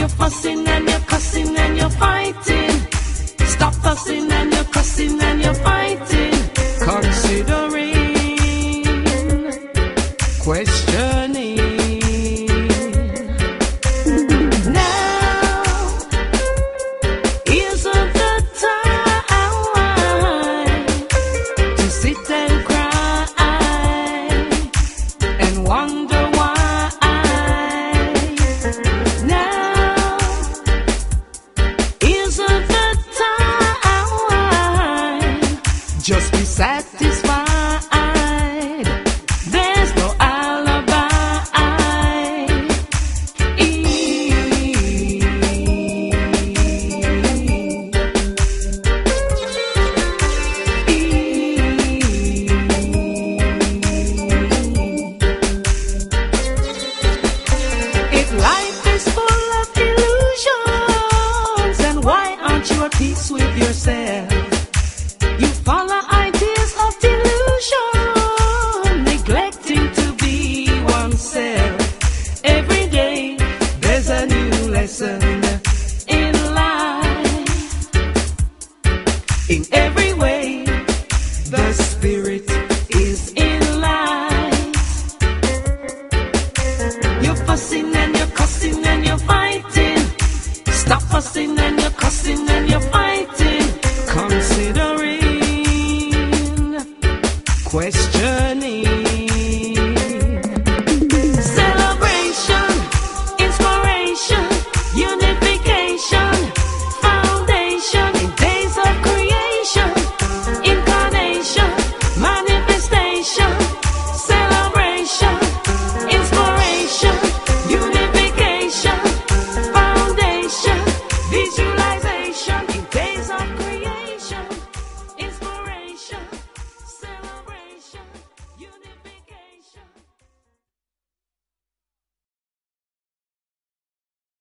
You're fussing and you're cussing and you're fighting. Stop fussing and you're cussing and you're fighting. Considering, questioning. Now isn't the time to sit and cry and wonder why. Now isn't the time. Just be satisfied. There's no alibi. If life is full of illusions, then why aren't you at peace with yourself? You follow ideas of delusion, neglecting to be oneself. Every day there's a new lesson in life. In every way, the spirit is in light. You're fussing and you're cussing and you're fighting. Stop fussing and you're cussing